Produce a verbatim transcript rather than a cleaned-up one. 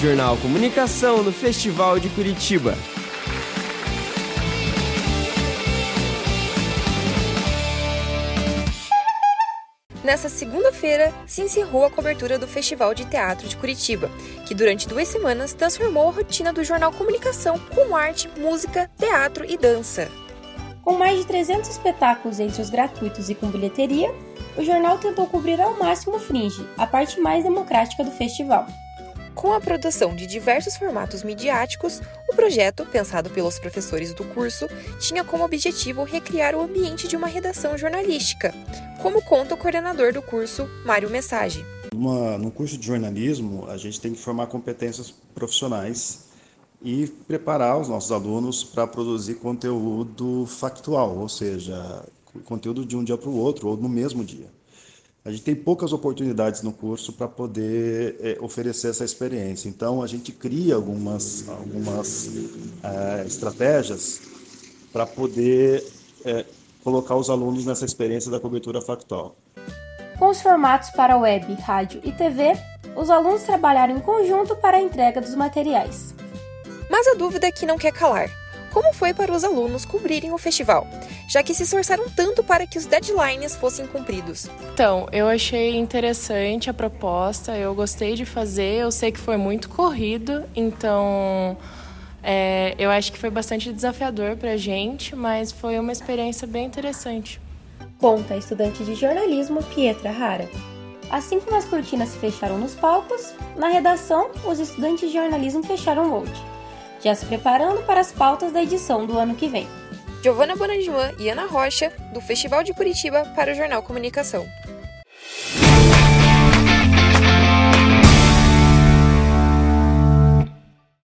Jornal Comunicação no Festival de Curitiba. Nessa segunda-feira, se encerrou a cobertura do Festival de Teatro de Curitiba, que durante duas semanas transformou a rotina do Jornal Comunicação com arte, música, teatro e dança. Com mais de trezentos espetáculos entre os gratuitos e com bilheteria, o jornal tentou cobrir ao máximo o Fringe, a parte mais democrática do festival. Com a produção de diversos formatos midiáticos, o projeto, pensado pelos professores do curso, tinha como objetivo recriar o ambiente de uma redação jornalística, como conta o coordenador do curso, Mário Message. Uma, no curso de jornalismo, a gente tem que formar competências profissionais e preparar os nossos alunos para produzir conteúdo factual, ou seja, conteúdo de um dia para o outro ou no mesmo dia. A gente tem poucas oportunidades no curso para poder é, oferecer essa experiência. Então, a gente cria algumas, algumas é, estratégias para poder é, colocar os alunos nessa experiência da cobertura factual. Com os formatos para web, rádio e T V, os alunos trabalharam em conjunto para a entrega dos materiais. Mas a dúvida que não quer calar: como foi para os alunos cobrirem o festival, já que se esforçaram tanto para que os deadlines fossem cumpridos? Então, eu achei interessante a proposta, eu gostei de fazer, eu sei que foi muito corrido, então é, eu acho que foi bastante desafiador para a gente, mas foi uma experiência bem interessante. Conta a estudante de jornalismo Pietra Rara. Assim como as cortinas se fecharam nos palcos, na redação, os estudantes de jornalismo fecharam o molde, já se preparando para as pautas da edição do ano que vem. Giovana Bonanjuan e Ana Rocha, do Festival de Curitiba, para o Jornal Comunicação.